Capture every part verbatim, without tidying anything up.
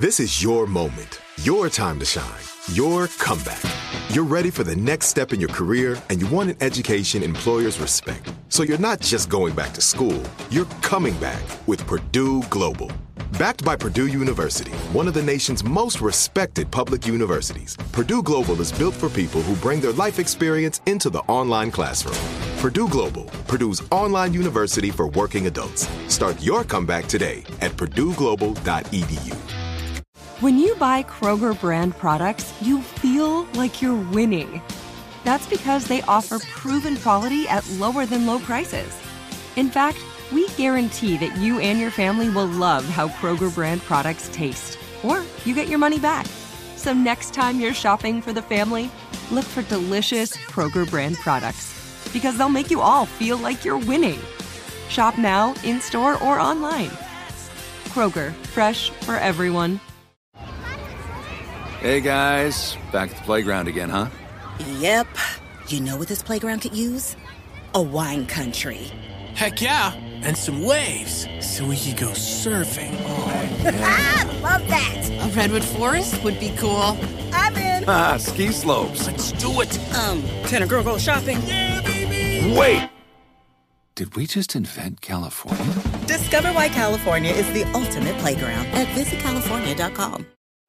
This is your moment, your time to shine, your comeback. You're ready for the next step in your career, and you want an education employers respect. So you're not just going back to school, you're coming back with Purdue Global. Backed by Purdue University, one of the nation's most respected public universities, Purdue Global is built for people who bring their life experience into the online classroom. Purdue Global, Purdue's online university for working adults. Start your comeback today at purdue global dot e d u. When you buy Kroger brand products, you feel like you're winning. That's because they offer proven quality at lower than low prices. In fact, we guarantee that you and your family will love how Kroger brand products taste, or you get your money back. So next time you're shopping for the family, look for delicious Kroger brand products, because they'll make you all feel like you're winning. Shop now, in-store, or online. Kroger, fresh for everyone. Hey guys, back at the playground again, huh? Yep. You know what this playground could use? A wine country. Heck yeah, and some waves so we could go surfing. Oh, yeah. Ah, love that. A redwood forest would be cool. I'm in. Ah, ski slopes. Let's do it. Um, can a girl go shopping? Yeah, baby. Wait! Did we just invent California? Discover why California is the ultimate playground at visit california dot com.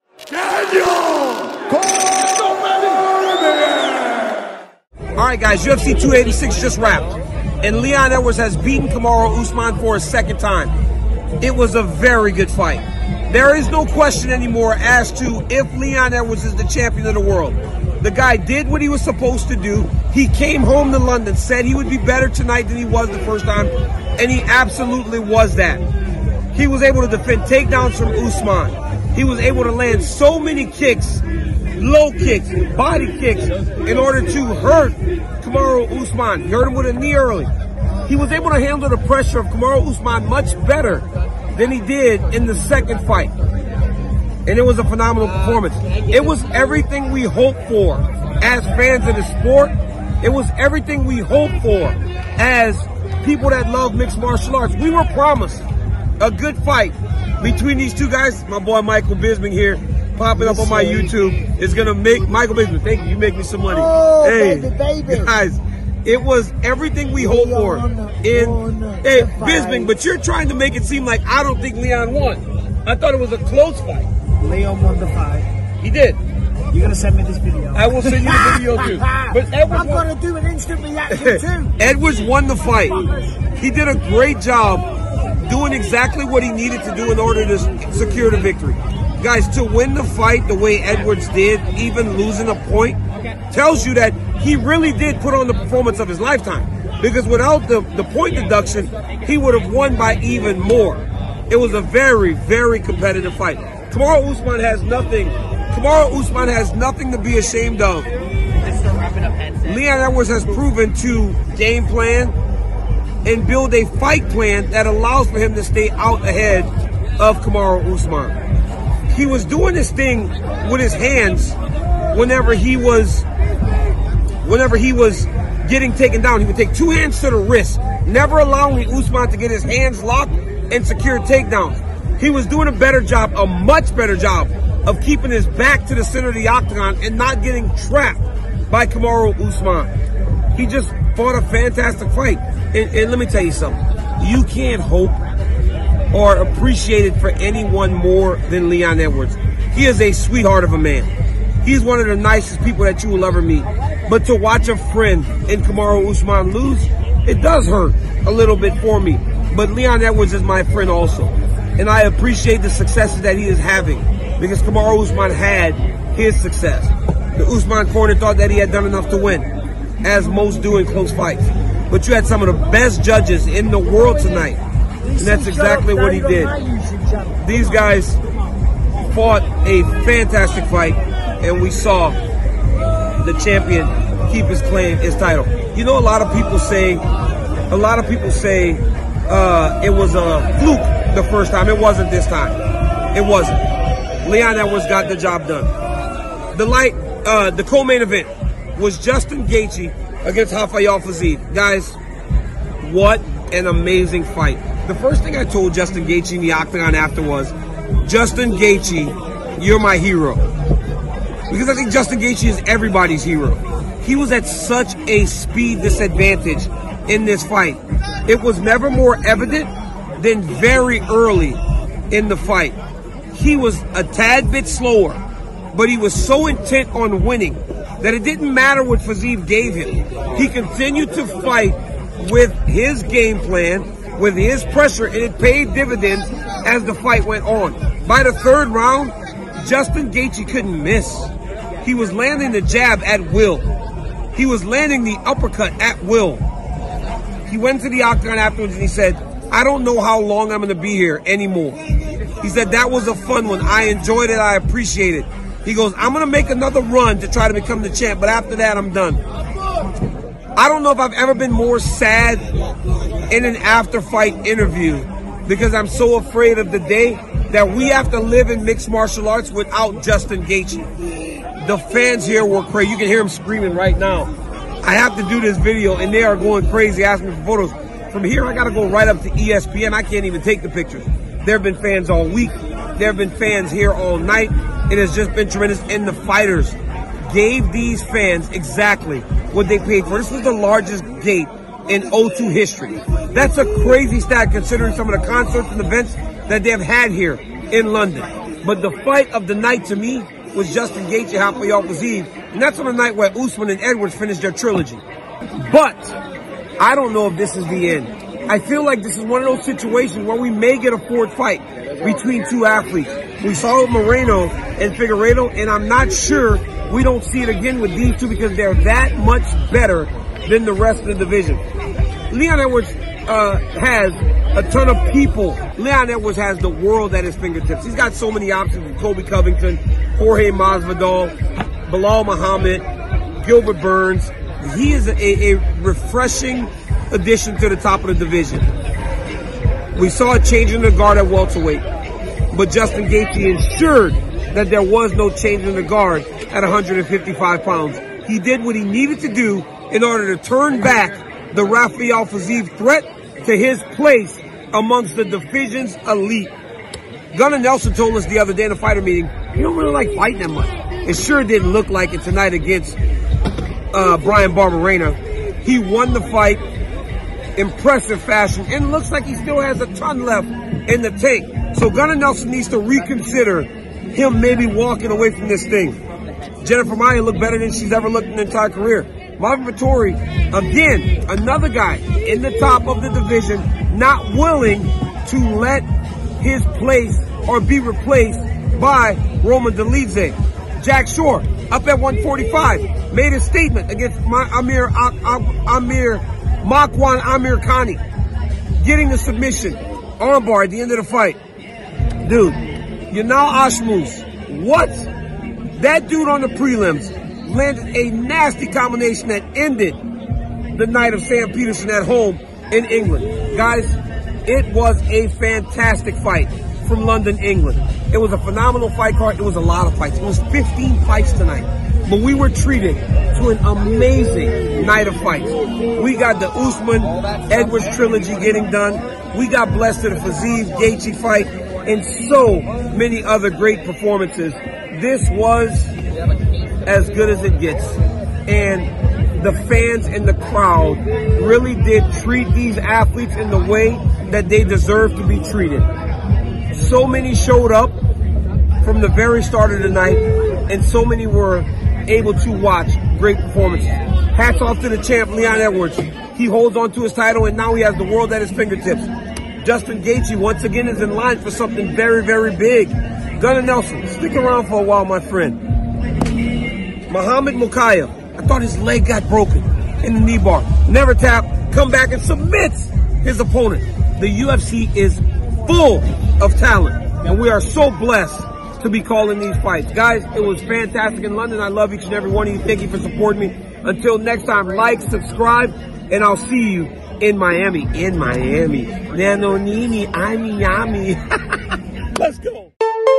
All right, guys, U F C two eighty-six just wrapped, and Leon Edwards has beaten Kamaru Usman for a second time. It was a very good fight. There is no question anymore as to if Leon Edwards is the champion of the world. The guy did what he was supposed to do. He came home to London, said he would be better tonight than he was the first time, and he absolutely was that. He was able to defend takedowns from Usman. He was able to land so many kicks, low kicks, body kicks, in order to hurt Kamaru Usman. He hurt him with a knee early. He was able to handle the pressure of Kamaru Usman much better than he did in the second fight. And it was a phenomenal performance. It was everything we hoped for as fans of the sport. It was everything we hoped for as people that love mixed martial arts. We were promised a good fight between these two guys. My boy Michael Bisping here, popping up on my YouTube, is going to make Michael Bisping. Thank you. You make me some money. Oh, hey, baby, baby. Guys, it was everything we hoped for in hey, Bisping, but you're trying to make it seem like I don't think Leon won. I thought it was a close fight. Leon won the fight. He did. You're going to send me this video. I will send you the video too. But Edwards I'm going to do an instant reaction too. Edwards won the fight. He did a great job doing exactly what he needed to do in order to secure the victory. Guys, to win the fight the way Edwards did, even losing a point, tells you that he really did put on the performance of his lifetime. Because without the, the point deduction, he would have won by even more. It was a very, very competitive fight. Kamaru Usman has nothing. Kamaru Usman has nothing to be ashamed of. Leon Edwards has proven to game plan and build a fight plan that allows for him to stay out ahead of Kamaru Usman. He was doing this thing with his hands whenever he was, whenever he was getting taken down. He would take two hands to the wrist, never allowing Usman to get his hands locked and secure takedowns. He was doing a better job, a much better job, of keeping his back to the center of the octagon and not getting trapped by Kamaru Usman. He just fought a fantastic fight. And, and let me tell you something. You can't hope or appreciate it for anyone more than Leon Edwards. He is a sweetheart of a man. He's one of the nicest people that you will ever meet. But to watch a friend in Kamaru Usman lose, it does hurt a little bit for me. But Leon Edwards is my friend also. And I appreciate the successes that he is having because Kamaru Usman had his success. The Usman corner thought that he had done enough to win, as most do in close fights. But you had some of the best judges in the world tonight, and that's exactly what he did. These guys fought a fantastic fight, and we saw the champion keep his claim, his title. You know, a lot of people say, a lot of people say uh, it was a fluke the first time. It wasn't this time. It wasn't. Leon Edwards got the job done. The light, uh, the co-main event was Justin Gaethje against Rafael Fiziev. Guys, what an amazing fight. The first thing I told Justin Gaethje in the octagon after was, Justin Gaethje, you're my hero. Because I think Justin Gaethje is everybody's hero. He was at such a speed disadvantage in this fight. It was never more evident than very early in the fight. He was a tad bit slower, but he was so intent on winning that it didn't matter what Fiziev gave him. He continued to fight with his game plan, with his pressure, and it paid dividends as the fight went on. By the third round, Justin Gaethje couldn't miss. He was landing the jab at will. He was landing the uppercut at will. He went to the octagon afterwards and he said, I don't know how long I'm going to be here anymore. He said, that was a fun one. I enjoyed it. I appreciate it. He goes, I'm going to make another run to try to become the champ, but after that, I'm done. I don't know if I've ever been more sad in an after-fight interview because I'm so afraid of the day that we have to live in mixed martial arts without Justin Gaethje. The fans here were crazy. You can hear them screaming right now. I have to do this video, and they are going crazy, asking me for photos. From here, I got to go right up to E S P N. I can't even take the pictures. There have been fans all week. There have been fans here all night. It has just been tremendous. And the fighters gave these fans exactly what they paid for. This was the largest gate in O two history. That's a crazy stat considering some of the concerts and events that they have had here in London. But the fight of the night to me was Justin Gaethje, Rafael Fiziev. And that's on the night where Usman and Edwards finished their trilogy. But I don't know if this is the end. I feel like this is one of those situations where we may get a fourth fight between two athletes. We saw it with Moreno and Figueiredo, and I'm not sure we don't see it again with these two because they're that much better than the rest of the division. Leon Edwards uh, has a ton of people. Leon Edwards has the world at his fingertips. He's got so many options with Colby Covington, Jorge Masvidal, Bilal Muhammad, Gilbert Burns. He is a, a refreshing addition to the top of the division. We saw a change in the guard at welterweight, but Justin Gaethje ensured that there was no change in the guard at one hundred fifty-five pounds. He did what he needed to do in order to turn back the Rafael Fiziev threat to his place amongst the division's elite. Gunnar Nelson told us the other day in a fighter meeting, he don't really like fighting that much. It sure didn't look like it tonight against uh, Brian Barberena. He won the fight, impressive fashion, and looks like he still has a ton left in the tank. So Gunnar Nelson needs to reconsider him maybe walking away from this thing. Jennifer Maia looked better than she's ever looked in her entire career. Marvin Vettori, again, another guy in the top of the division, not willing to let his place or be replaced by Roman Dolidze. Jack Shore, up at one forty-five, made a statement against Amir Amir Makwan Amir Khani, getting the submission, armbar at the end of the fight. Dude, Yanal Ashmus, what? That dude on the prelims landed a nasty combination that ended the night of Sam Peterson at home in England. Guys, it was a fantastic fight from London, England. It was a phenomenal fight card. It was a lot of fights. It was fifteen fights tonight. But we were treated to an amazing night of fights. We got the Usman Edwards trilogy getting done. We got blessed with the Fiziev Gaethje fight and so many other great performances. This was as good as it gets. And the fans and the crowd really did treat these athletes in the way that they deserve to be treated. So many showed up from the very start of the night, and so many were able to watch great performances. Hats off to the champ, Leon Edwards. He holds on to his title, and now he has the world at his fingertips. Justin Gaethje, once again, is in line for something very, very big. Gunnar Nelson, stick around for a while, my friend. Muhammad Mokaev, I thought his leg got broken in the knee bar. Never tap, come back and submits his opponent. The U F C is full of talent, and we are so blessed to be calling these fights. Guys, it was fantastic in London. I love each and every one of you. Thank you for supporting me. Until next time, like, subscribe, and I'll see you in Miami. In Miami. Nanonini, I'm Miami. Let's go.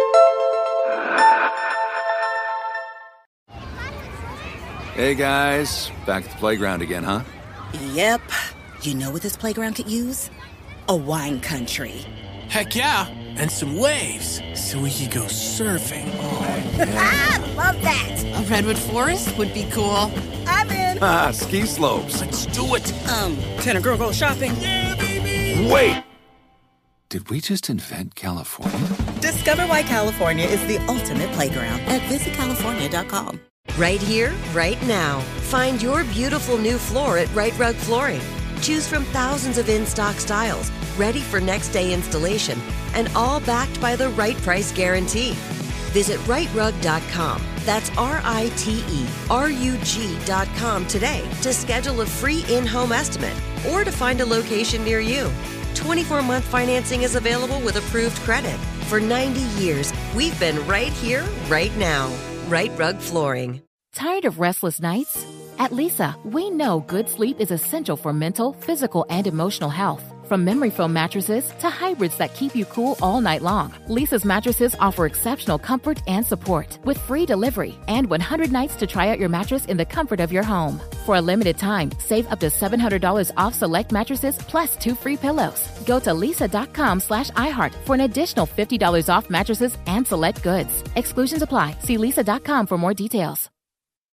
Hey guys, back at the playground again, huh? Yep. You know what this playground could use? A wine country. Heck yeah. and some waves so we could go surfing. Oh, yeah. Ah, love that. A redwood forest would be cool. I'm in. Ah, ski slopes. Let's do it. Um, can a girl go shopping? Yeah, baby. Wait! Did we just invent California? Discover why California is the ultimate playground at visit california dot com. Right here, right now. Find your beautiful new floor at Right Rug Flooring. Choose from thousands of in-stock styles, ready for next day installation, and all backed by the right price guarantee. Visit right rug dot com. That's R I T E R U G dot com today to schedule a free in-home estimate or to find a location near you. twenty-four month financing is available with approved credit. For ninety years, we've been right here, right now. Right Rug Flooring. Tired of restless nights? At Leesa, we know good sleep is essential for mental, physical, and emotional health. From memory foam mattresses to hybrids that keep you cool all night long, Leesa's mattresses offer exceptional comfort and support with free delivery and one hundred nights to try out your mattress in the comfort of your home. For a limited time, save up to seven hundred dollars off select mattresses plus two free pillows. Go to leesa.com slash iHeart for an additional fifty dollars off mattresses and select goods. Exclusions apply. See leesa dot com for more details.